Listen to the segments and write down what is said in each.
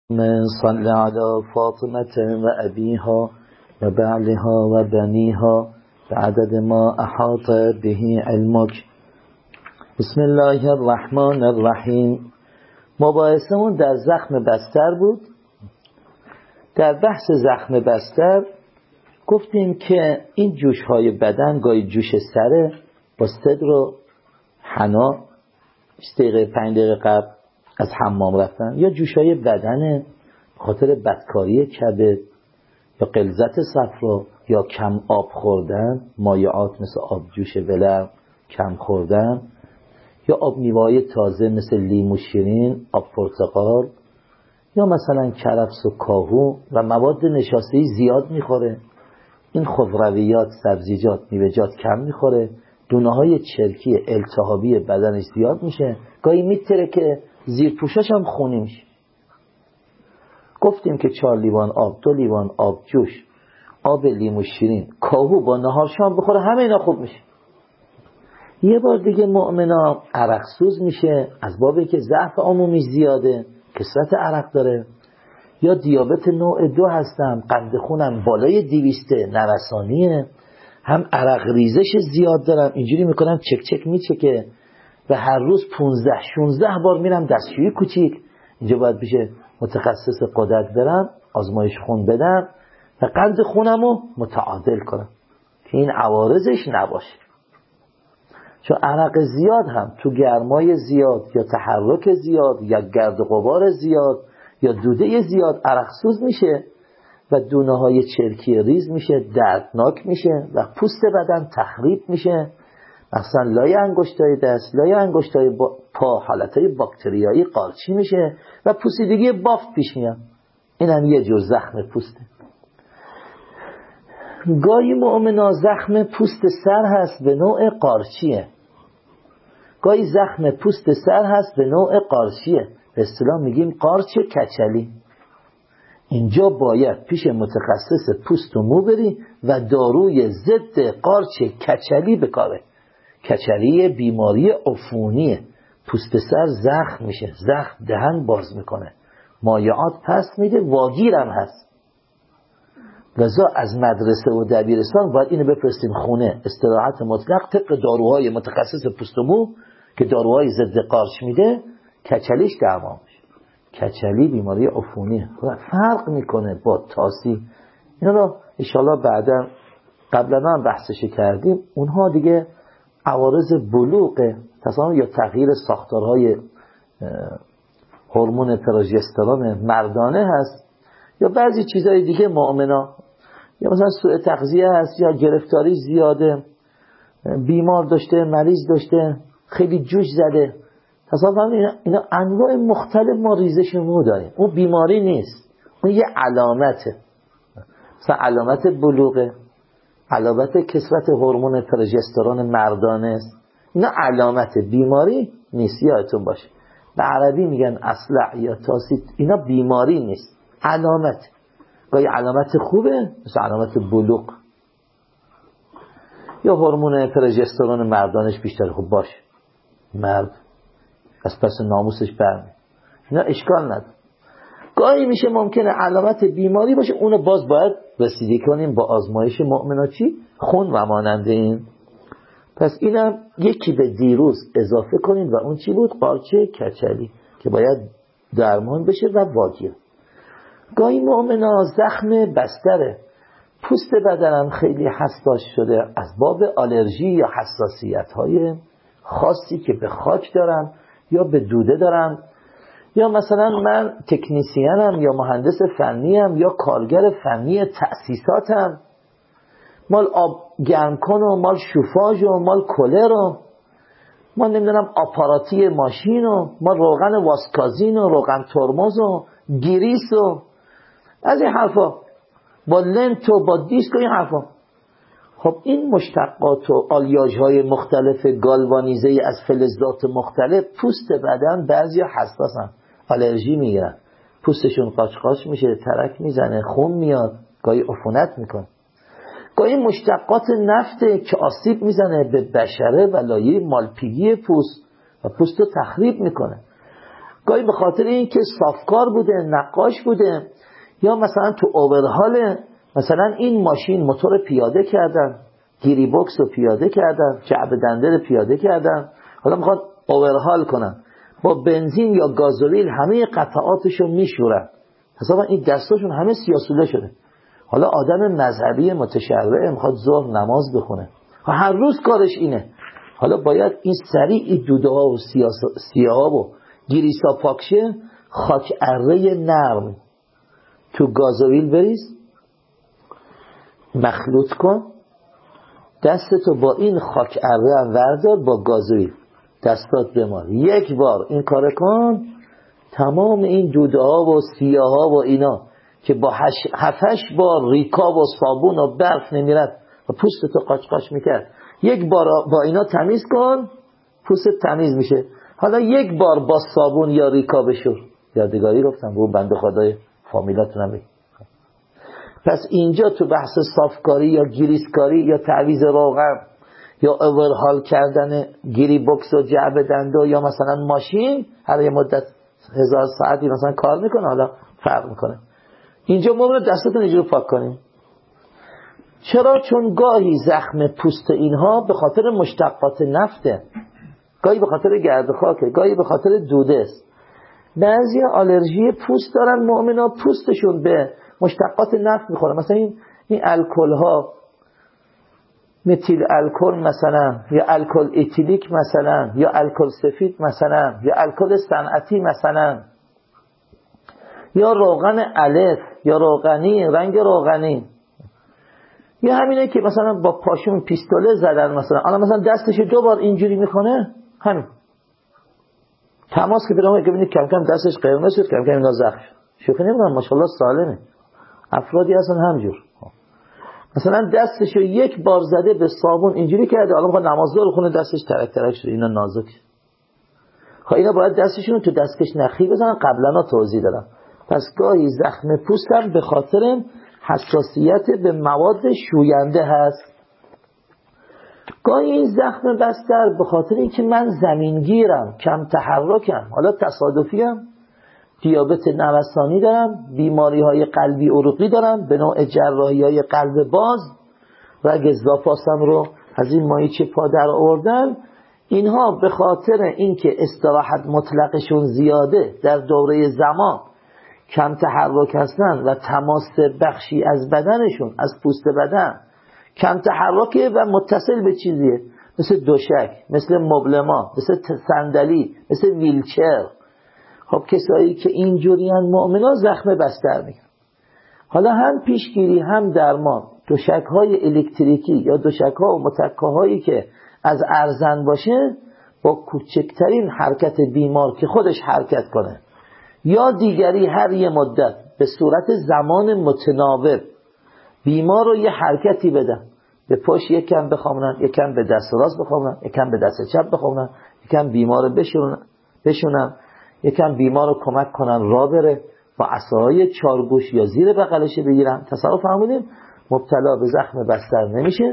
صل على فاطمة وأبيها وبعلها وبنيها بعدد ما أحاط به علمك. بسم الله الرحمن الرحیم. مباحثمون در زخم بستر بود. در بحث زخم بستر گفتیم که این جوش‌های بدن گاهی جوش سره با صدر و حنا 20 دقیقه 5 دقیقه قبل از حمام رفتن، یا جوش‌های بدن خاطر بدکاری کبد یا غلظت صفرا یا کم آب خوردن، مایعات مثل آب جوش ولرم کم خوردن، یا آب میوه‌های تازه مثل لیمو شیرین، آب پرتقال، یا مثلا کرفس و کاهو و مواد نشاسته‌ای زیاد میخوره. این خضرویات، سبزیجات، میوه‌جات کم میخوره. دونه‌های چرکی التهابی بدنش زیاد میشه، گاهی میتره که زیر پوشش هم خونی میشه. گفتیم که 4 لیوان آب، 2 لیوان آب جوش، آب لیمو شیرین، کاهو با نهار شام بخوره، همه اینا خوب میشه. یه بار دیگه مؤمنا عرق سوز میشه از بابی که ضعف عمومی زیاده، کثرت عرق داره، یا دیابت نوع 2 هستم، قند خونم بالای 200 نوسانیه، هم عرق ریزش زیاد دارم، اینجوری میکنم چک چک میچکه و هر روز 15-16 بار میرم دستشویی کوچیک. اینجا باید بشه متخصص غدد برم، آزمایش خون بدم و قند خونمو متعادل کنم که این عوارضش نباشه. چون عرق زیاد هم تو گرمای زیاد یا تحرک زیاد یا گرد و غبار زیاد یا دوده زیاد عرق سوز میشه و دونه های چرکی ریز میشه، دردناک میشه و پوست بدن تخریب میشه. مثلا لای انگشتای دست، لای انگشتای پا حالتهای باکتریایی قارچی میشه و پوسیدگی بافت پیش میاد. این هم یه جور زخم پوسته. گاهی مؤمنا زخم پوست سر هست به نوع قارچیه، گاهی زخم پوست سر هست به نوع قارچیه، به اصطلاح میگیم قارچ کچلی. اینجا باید پیش متخصص پوست و مو بری و داروی ضد قارچ کچلی بکاره. کچلی بیماری عفونیه، پوست سر زخم میشه، زخم دهن باز میکنه، مایعات پس میده، واگیرم هست. لذا از مدرسه و دبیرستان باید اینو بفرستیم خونه، استراحت مطلق طبق داروهای متخصص پوست و مو که داروهای ضد قارچ میده، کچلیش درمان میشه. کچلی بیماری عفونیه، فرق میکنه با تاسی. اینا رو انشالله بعدا، قبلا هم بحثش کردیم. اونها دیگه عوارض بلوغ تصادم یا تغییر ساختارهای هورمون پروژسترون مردانه هست، یا بعضی چیزهای دیگه مؤمنا، یا مثلا سوء تغذیه هست، یا گرفتاری زیاده، بیمار داشته، مریض داشته، خیلی جوش زده. تصادم اینا انواع مختلف ما ریزش مو داریم. اون بیماری نیست، اون یه علامته. مثلا علامت بلوغه، علامت کثرت هورمون پروژسترون مردانه است. اینا علامت بیماری نیست، یادتون باشه. به عربی میگن اصلع یا تاسیت، اینا بیماری نیست، علامت. گاهی علامت خوبه مثل علامت بلوغ، یا هورمون پروژسترون مردانش بیشتر، خوب باشه، مرد از پس ناموسش برمی، اینا اشکال نداره. گاهی میشه ممکنه علامت بیماری باشه، اونو باز باید رسیدگی کنیم با آزمایش مؤمنا چی؟ خون و ماننده این. پس اینم یکی به دیروز اضافه کنیم و اون چی بود؟ قارچ کچلی که باید درمان بشه و واگیر. گاهی مؤمنا زخم بستره، پوست بدنم خیلی حساس شده از باب آلرژی یا حساسیت های خاصی که به خاک دارم یا به دوده دارم، یا مثلا من تکنیسیانم یا مهندس فنیم یا کارگر فنی تأسیساتم، مال آب گرم کن و مال شوفاژ و مال کولر و مال نمیدونم آپاراتی ماشین و مال روغن واسکازین و روغن ترمز و گریس و از این حرفا، با لنت و با دیسک و این حرفا. خب این مشتقات و آلیاژهای مختلف گالوانیزه از فلزات مختلف پوست بدن بعضی حساسن، آلرژی میگیرن، پوستشون قاچ میشه، ترک میزنه، خون میاد، گاهی عفونت میکنه. گاهی مشتقات نفته که آسیب میزنه به بشره و لایه مالپیگی پوست و پوست رو تخریب میکنه. گاهی به خاطر اینکه صافکار بوده، نقاش بوده، یا مثلا تو اوورهال، مثلا این ماشین موتور پیاده کردن، گیری بوکس رو پیاده کردن، جعبه دنده رو پیاده کردن، حالا میخواد اوورهال کنن، با بنزین یا گازوئیل همه قطعاتشو میشورن، حسابا این دستاشون همه سیاسوله شده. حالا آدم مذهبی متشرع میخواد ظهر نماز بخونه، هر روز کارش اینه، حالا باید این سریع این دوده ها و سیاه و گریسا پاکشه، خاک اره نرم تو گازوئیل بریز، مخلوط کن، دستتو با این خاک اره هم وردار، با گازوئیل دستات بمال، یک بار این کار کن، تمام این دوده ها و سیاه ها و اینا که با 7-8 بار ریکاب و صابون و برف نمیرد و پوستتو قاچ قاچ میکرد، یک بار با اینا تمیز کن، پوستت تمیز میشه. حالا یک بار با صابون یا ریکا بشور. یادگاری گفتم به اون بنده خدای فامیلاتونم بگم. پس اینجا تو بحث صافکاری یا گریسکاری یا تعویض روغن یا اورهال کردن گیری بوکس و جعبه دنده یا مثلا ماشین هر یه مدت 1000 ساعتی مثلا کار میکنه، حالا فرق میکنه. اینجا ما رو دستتون اینجور پاک کنیم. چرا؟ چون گاهی زخم پوست اینها به خاطر مشتقات نفته، گاهی به خاطر گرد خاکه، گاهی به خاطر دوده است. بعضی آلرژی پوست دارن مؤمنا، پوستشون به مشتقات نفت میخوره، مثلا این الکل ها، متیل الکل مثلا، یا الکل اتیلیک مثلا، یا الکل سفید مثلا، یا الکل صنعتی مثلا، یا روغن الف یا روغنی، رنگ روغنی، یا همینه که مثلا با پاشون پیستوله زدن مثلا، الان مثلا دستش 2 بار اینجوری میکنه، همین تماس که برام ببینید کم کم دستش قرمز شد، کم کم اینا زخم شد. شوخی نمی‌کنم، ماشاءالله سالمه. افرادی هستن همجور، مثلا دستشو 1 بار زده به صابون اینجوری کرده، الان میخواد نمازدار بخونه دستش ترک ترک شده، اینا نازک. خب اینا باید دستشون رو تو دستکش نخی بزنن، قبلا توضیح دادم. پس گاهی زخم پوست هم به خاطر حساسیت به مواد شوینده هست. گاهی این زخم بستر به خاطر اینکه من زمینگیرم، کم تحرکم، حالا تصادفیم، دیابت نوسانی دارم، بیماری های قلبی عروقی دارم به نوع جراحی های قلب باز، رگ زاپاسم رو از این ماهیچه پا در آوردن، اینها به خاطر اینکه استراحت مطلقشون زیاده، در دوره زمان کم تحرک هستن و تماس بخشی از بدنشون، از پوست بدن کم تحرکه و متصل به چیزیه، مثل دوشک، مثل مبلما، مثل صندلی، مثل ویلچر. خب کسایی که اینجوریان مؤمنا زخم بستر میگن. حالا هم پیشگیری هم درمان، دوشک‌های الکتریکی یا دوشک‌ها و متکاهایی که از ارزن باشه، با کوچکترین حرکت بیمار که خودش حرکت کنه یا دیگری هر یه مدت به صورت زمان متناوب بیمار رو یه حرکتی بدن، به پشت یکم بخوابونن، یکم به دست راست بخوابونن، یکم به دست چپ بخوابونن، یکم بیمار رو بشونن، یکم بیمار رو کمک کنن راه بره، با عصاهای 4 گوش یا زیر بغلش بگیرن. تصور فرمودیم مبتلا به زخم بستر نمیشه.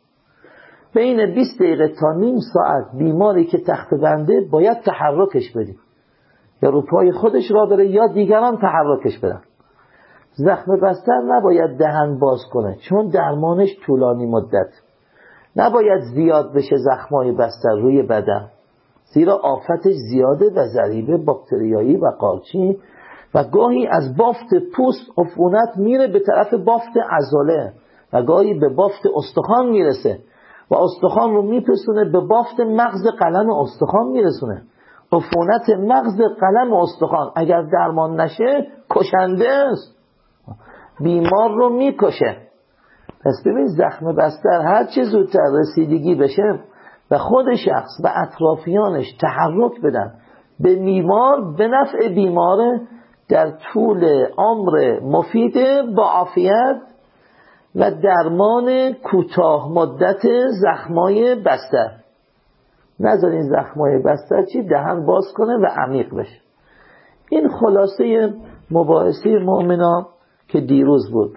بین 20 دقیقه تا نیم ساعت بیماری که تخت بنده باید تحرکش بدیم، یا رو پای خودش راه بره یا دیگران تحرکش بدن. زخم بستر نباید دهن باز کنه، چون درمانش طولانی مدت. نباید زیاد بشه زخمای بستر روی بدن، زیرا آفتش زیاده و ضریب باکتریایی و قارچی، و گاهی از بافت پوست عفونت میره به طرف بافت عضله و گاهی به بافت استخوان میرسه و استخوان رو میپسونه به بافت مغز قلم استخوان میرسونه. عفونت مغز قلم استخوان اگر درمان نشه کشنده است، بیمار رو میکشه. پس ببین زخم بستر هر چه زودتر رسیدگی بشه و خود شخص و اطرافیانش تحرک بدن به بیمار، به نفع بیمار در طول عمر مفید با عافیت و درمان کوتاه مدت زخمای بستر. نذارین زخمای بستر چی دهن باز کنه و عمیق بشه. این خلاصه مباحثه مؤمنا که دیروز بود.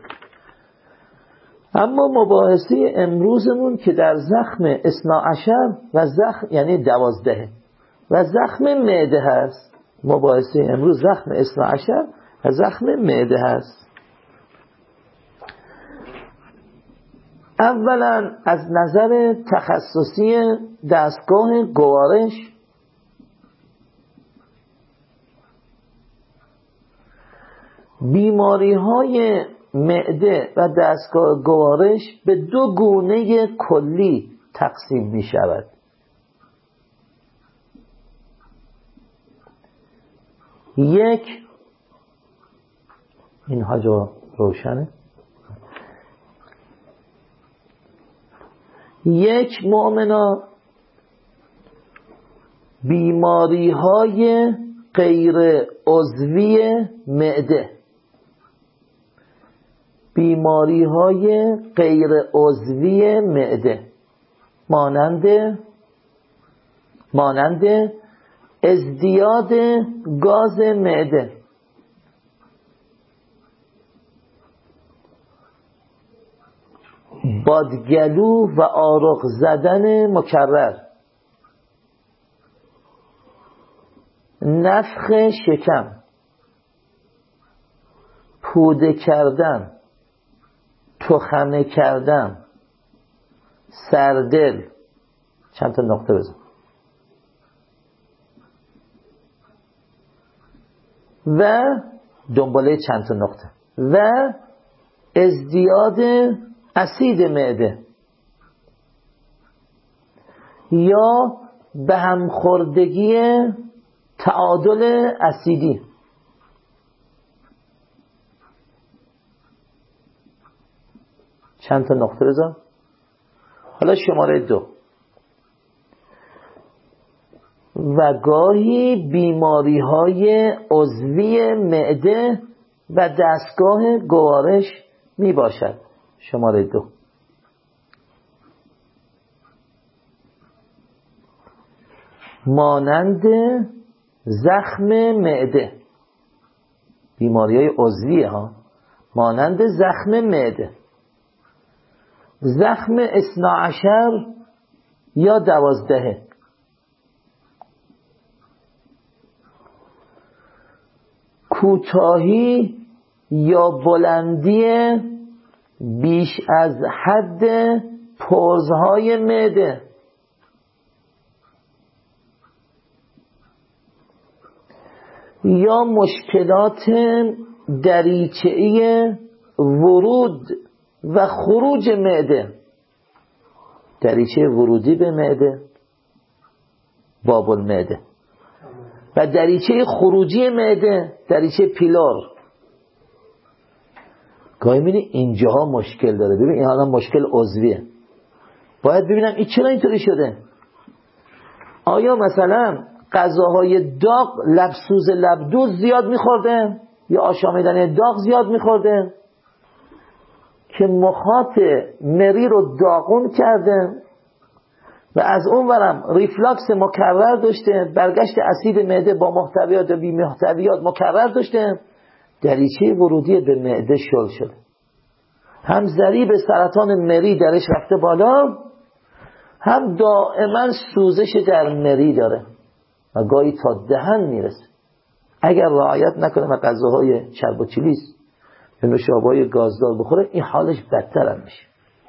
اما مباحثه امروزمون که در زخم 12 و زخم یعنی 12 و زخم معده هست. مباحثه امروز زخم اثنا عشر و زخم معده هست. اولا از نظر تخصصی دستگاه گوارش بیماری های معده و دستگاه گوارش به دو گونه کلی تقسیم می شود. یک، اینها جا روشنه، یک مؤمنا بیماری های غیر عضوی معده، بیماری های غیر عضوی معده مانند ازدیاد گاز معده، بادگلو و آرق زدن مکرر، نفخ شکم، پوده کردن، تخمه کردن، سردل. چند تا نقطه بزن. و دنباله چند تا نقطه. و ازدیاد اسید معده یا به هم خوردگی تعادل اسیدی. چند تا نقطه بزن. حالا شماره 2. و گاهی بیماری های عضوی معده و دستگاه گوارش می باشد. شماره 2. مانند زخم معده، بیماری های عضویه ها، مانند زخم معده، زخم 12 یا 12، کوتاهی یا بلندی بیش از حد پوزهای معده، یا مشکلات دریچه‌ای ورود و خروج معده، دریچه ورودی به معده باب المعده و دریچه خروجی معده دریچه پیلور. گاهی می‌بینی اینجاها مشکل داره. ببین این حالا مشکل عضویه، باید ببینم این چرا اینطوری شده. آیا مثلا غذاهای داغ، لبسوز لبدوز زیاد میخورده یا آشامیدن داغ زیاد میخورده که مخاط مری رو داغون کرده و از اون ورم ریفلاکس مکرر داشته، برگشت اسید معده با محتویات و بی محتویات مکرر داشته، دریچه ورودی به معده شل شده، هم ضریب سرطان مری درش رفته بالا، هم دائما سوزش در مری داره و گاهی تا دهن میرسه. اگر رعایت نکنه و غذاهای چرب و چلیز یا نوشابه‌های گازدار بخوره، این حالش بدتر هم میشه.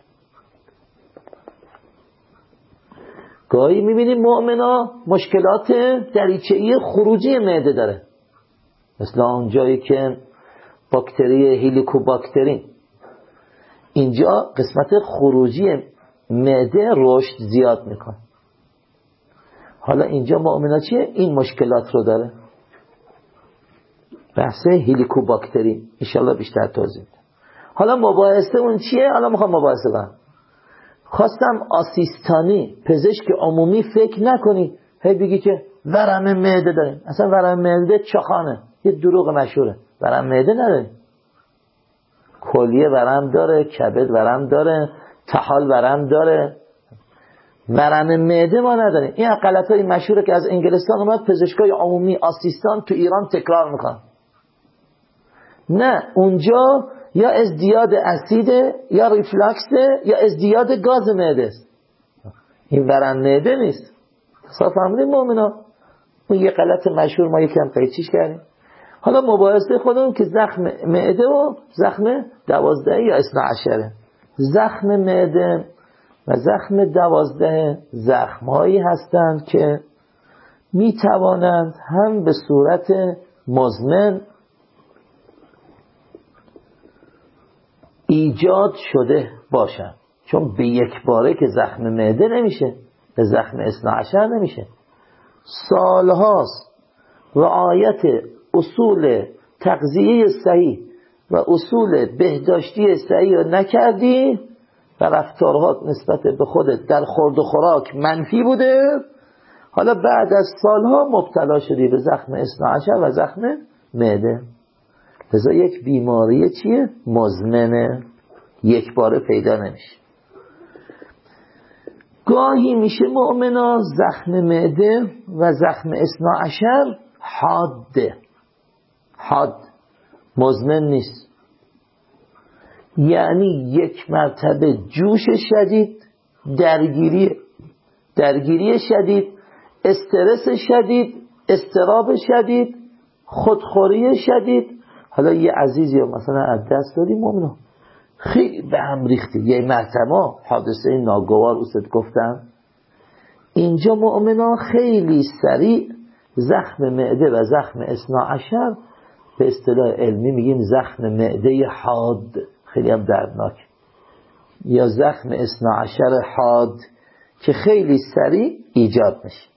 گاهی میبینیم مؤمنا مشکلات دریچه‌ای خروجی معده داره، مثل اون جایی که باکتری هلیکوباکترین، اینجا قسمت خروجی معده رشد زیاد میکنه. حالا اینجا مؤمنا چیه؟ این مشکلات رو داره. بحث هلیکوباکترین انشالله بیشتر توضیح میدم. حالا مباحثه اون چیه؟ حالا میخوام مباحثه کنم. خواستم آسیستانی پزشک عمومی فکر نکنی هی بگی که ورم معده داریم. اصلا ورم معده چخانه، یه دروغ مشهوره. ورم معده نداریم. کلیه ورم داره، کبد ورم داره، طحال ورم داره، ورم معده ما نداریم. این غلطای مشهوره که از انگلستان اومد پزشکای عمومی آسیستان تو ایران تکرار میکنن. نه، اونجا یا ازدیاد اسیده یا ریفلاکسه یا ازدیاد گاز معده است. این ورم معده نیست. صاف فهمیدین مؤمنا؟ اون یه غلط مشهور ما یکم قیچیش کردیم. حالا مباحثه خودمون که زخم معده و زخم 12 یا 12. زخم معده و زخم 12 زخم‌هایی هستند که می توانند هم به صورت مزمن ایجاد شده باشند، چون به یک باره که زخم معده نمیشه، به زخم 12 نمیشه. سالهاست رعایت اصول تغذیه صحیح و اصول بهداشتی صحیح رو نکردی و رفتارها نسبت به خودت در خورد و خوراک منفی بوده، حالا بعد از سالها مبتلا شدی به زخم 12 و زخم معده. لذا یک بیماری چیه؟ مزمنه، یک باره پیدا نمیشه. گاهی میشه مؤمنا زخم معده و زخم 12 حاد مزمن نیست، یعنی یک مرتبه جوش شدید، درگیری شدید، استرس شدید، اضطراب شدید، خودخوری شدید. حالا یه عزیزی مثلا از دست دادی مؤمنا، خیلی به هم ریختی، یه مرتبه حادثه ناگوار اوست گفتم. اینجا مؤمنا خیلی سریع زخم معده و زخم 12 به اصطلاح علمی میگیم زخم معده حاد، خیلی هم دردناک، یا زخم 12 حاد که خیلی سریع ایجاد میشه.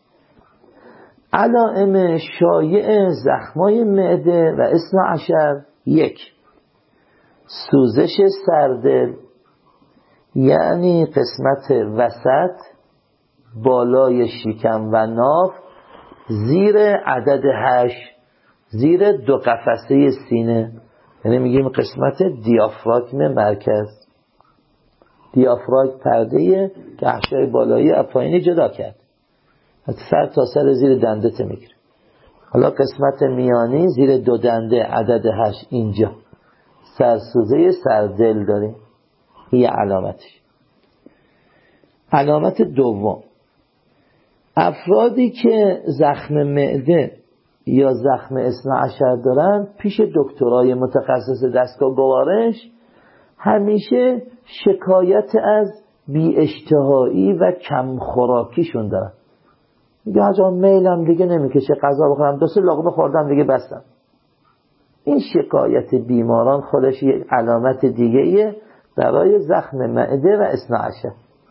علائم شایع زخمای معده و 12: 1. سوزش سردل، یعنی قسمت وسط بالای شکم و ناف زیر عدد 8، زیر 2 قفسه سینه، یعنی میگیم قسمت دیافراگم مرکز. دیافراگم پرده‌ای که احشای بالایی از پایینی جدا کرد، از سر تا سر زیر دندت میگیره. حالا قسمت میانی زیر 2 دنده عدد 8 اینجا سرسوزه سردل داریم، این علامتش. علامت دوم، افرادی که زخم معده یا زخم 12 دارن پیش دکترای متخصص دستگاه گوارش همیشه شکایت از بی اشتهایی و کم خوراکیشون دارن. میگه آجا میلم دیگه نمیکشه غذا بخورم، 2-3 لقمه خوردم دیگه بستم. این شکایت بیماران خودش یک علامت دیگه ایه برای زخم معده و 12.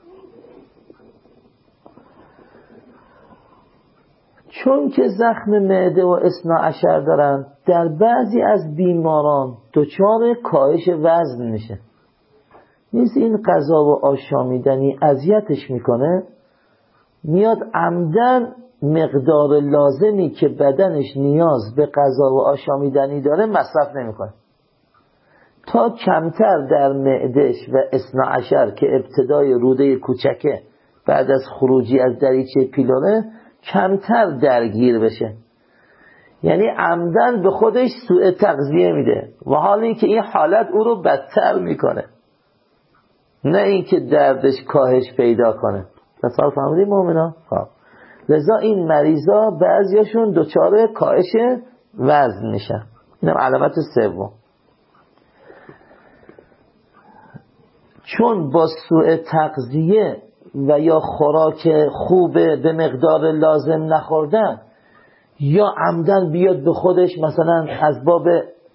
چون که زخم معده و 12 دارن، در بعضی از بیماران دچار کاهش وزن میشه. نیست این غذا و آشامیدنی اذیتش میکنه، میاد عمدن مقدار لازمی که بدنش نیاز به غذا و آشامیدنی داره مصرف نمیکنه، تا کمتر در معدهش و 12 که ابتدای روده کوچکه بعد از خروجی از دریچه پیلونه کمتر درگیر بشه. یعنی عمدن به خودش سوء تغذیه میده و حالی که این حالت او رو بدتر میکنه، نه اینکه دردش کاهش پیدا کنه. تصور فهمیدی مؤمنا؟ لذا این مریضا بعضیاشون دچار کاهش وزن میشن. اینم علامت سوم. چون با سوء تغذیه و یا خوراک خوبه به مقدار لازم نخوردن، یا عمدن بیاد به خودش مثلا از باب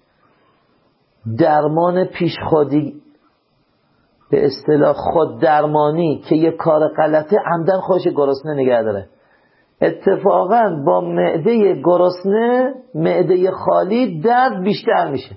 درمان پیش خودی، به اصطلاح خود درمانی که یه کار غلطه، عمدن خودش گرسنه نگه داره. اتفاقا با معده گرسنه معده خالی درد بیشتر میشه.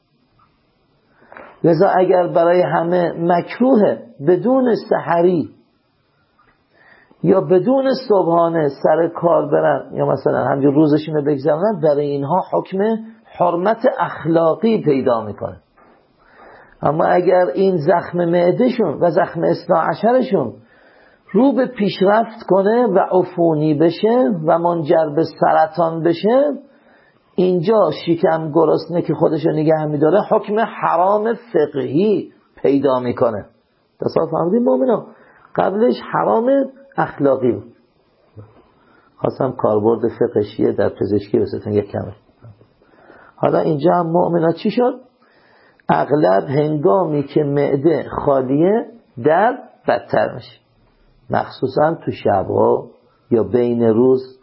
لذا اگر برای همه مکروه بدون سحری یا بدون صبحانه سر کار برن یا مثلا همجور روزشون رو بگذرونن، برای اینها حکم حرمت اخلاقی پیدا میکنه. اما اگر این زخم معدهشون و زخم 12شون رو به پیشرفت کنه و عفونی بشه و منجر به سرطان بشه، اینجا شکم گرسنه که خودشو نگه میداره حکم حرام فقهی پیدا میکنه. تصور فهمیدین مؤمنا؟ قبلش حرام اخلاقی بود. خواستم کاربرد فقهیه در پزشکی بسیتون یک کمه. حالا اینجا هم مؤمنا چی شد؟ اغلب هنگامی که معده خالیه درد بدتر میشه، مخصوصا تو شبها یا بین روز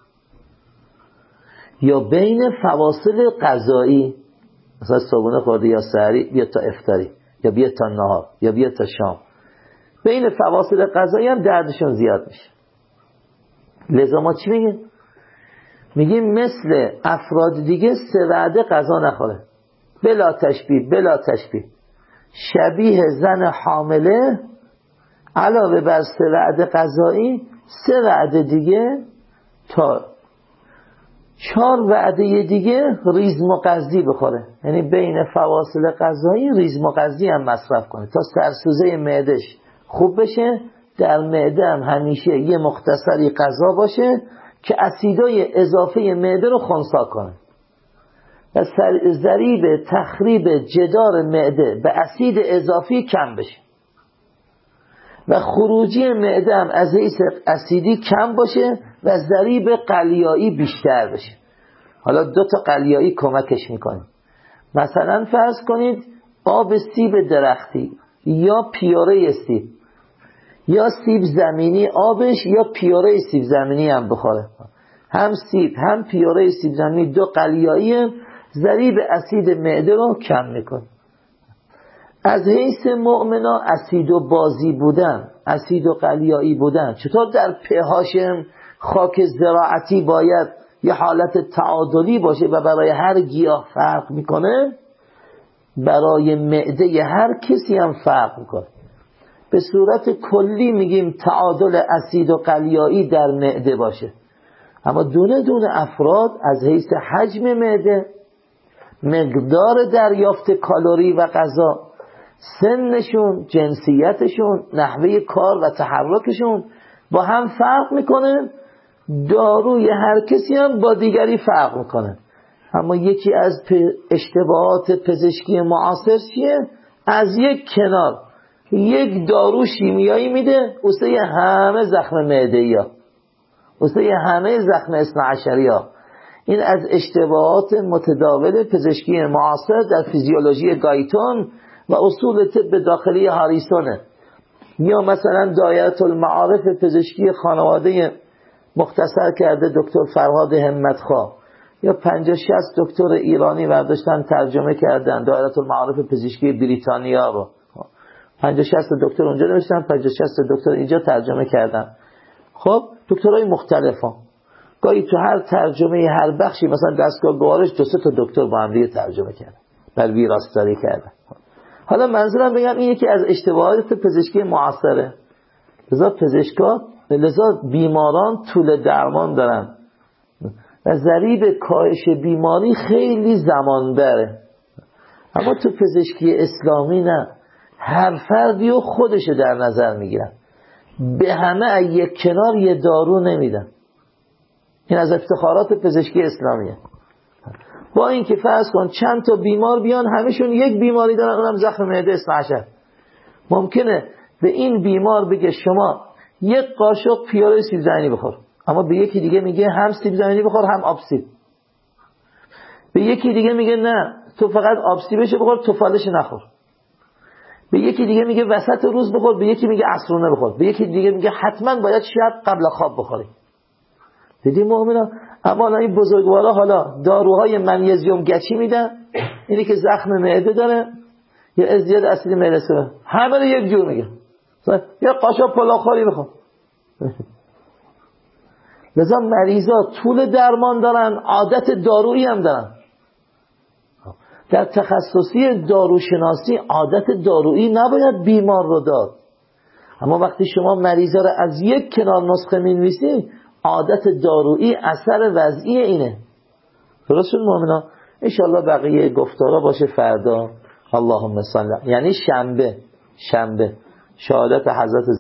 یا بین فواصل غذایی، مثلا صبحونه خوردی یا سحری بیا تا افطاری یا بیا تا نهار یا بیا تا شام، بین فواصل غذایی هم دردشون زیاد میشه. لذا ما چی میگیم؟ میگیم مثل افراد دیگه 3 وعده غذا نخوره، بلا تشبیه شبیه زن حامله علاوه بر 3 وعده غذایی 3 وعده دیگه تا 4 وعده دیگه ریز مغذی بخوره، یعنی بین فواصل غذایی ریز مغذی هم مصرف کنه تا سرسوزه معدش خوب بشه، در معده هم همیشه یه مختصری غذا باشه که اسیدای اضافه معده رو خنثی کنه و ضریب تخریب جدار معده به اسید اضافی کم بشه و خروجی معده هم از حیث اسیدی کم باشه و ضریب قلیایی بیشتر بشه. حالا 2 تا قلیایی کمکش میکنه. مثلا فرض کنید آب سیب درختی یا پیوره سیب یا سیب زمینی آبش یا پیوره سیب زمینی هم بخوره، هم سیب هم پیوره سیب زمینی 2 قلیایی هم ضریب اسید معده رو کم میکنه. از حیث مؤمنا اسید و بازی بودن، اسید و قلیایی بودن، چطور در pH خاک زراعتی باید یه حالت تعادلی باشه و برای هر گیاه فرق میکنه، برای معده هر کسی هم فرق میکنه. به صورت کلی میگیم تعادل اسید و قلیایی در معده باشه، اما دونه دونه افراد از حیث حجم معده، مقدار دریافت کالری و غذا، سنشون، جنسیتشون، نحوه کار و تحرکشون با هم فرق میکنه. داروی هر کسی هم با دیگری فرق میکنه. اما یکی از اشتباهات پزشکی معاصر چیه؟ از یک کنار یک دارو شیمیایی میده واسه همه زخم معده‌ای ها، واسه همه زخم اثنا عشری ها. این از اشتباهات متداول پزشکی معاصر در فیزیولوژی گایتون و اصول طب داخلی هاریسونه. یا مثلا دایره المعارف پزشکی خانواده مختصر کرده دکتر فرهاد همتخواه، یا 50-60 دکتر ایرانی برداشتن ترجمه کردن دایره المعارف پزشکی بریتانیا رو، 50-60 دکتر اونجا نوشتن، 50-60 دکتر اینجا ترجمه کردن. خب دکترای مختلفا گاهی تو هر ترجمه هر بخشی مثلا دستگاه گوارش 2-3 تا دکتر با هم دیگه ترجمه کردن، بر ویراستاری کردن. حالا منظورم بگم این یکی از اشتباهات پزشکی معاصره. لذا بیماران طول درمان دارن و ضریب کاهش بیماری خیلی زمان بره. اما تو پزشکی اسلامی نه، هر فردی و خودش در نظر میگیرن، به همه یک کنار یه دارو نمیدن. این از افتخارات پزشکی اسلامیه. با این که فرض کن چند تا بیمار بیان همشون یک بیماری دارن، اونم زخم معده اثنا عشر، ممکنه به این بیمار بگه شما یک قاشق پیاله سیب زمینی بخور، اما به یکی دیگه میگه هم سیب زمینی بخور هم آب سیب. به یکی دیگه میگه نه تو فقط آب سیبش بخور توفالش نخور. به یکی دیگه میگه وسط روز بخور، به یکی میگه عصرونه بخور، به یکی دیگه میگه حتما باید شب قبل خواب بخوری. دیدی مؤمنا؟ اما این بزرگوارا حالا داروهای منیزیم گچی میدن، اینی که زخم معده داره یا ازدیاد اسید معده سره، همه رو یک جور میگه، یا قاشق پلاخوری بخور. لذا مریضا طول درمان دارن، عادت دارویی هم دارن. در تخصصی داروشناسی عادت دارویی نباید بیمار رو داد، اما وقتی شما مریضا رو از یک کنار نسخه می‌نویسی، عادت دارویی اثر وضعی اینه. درست شد مؤمنا؟ انشالله بقیه گفتارا باشه فردا. اللهم صل، یعنی شنبه شهادت حضرت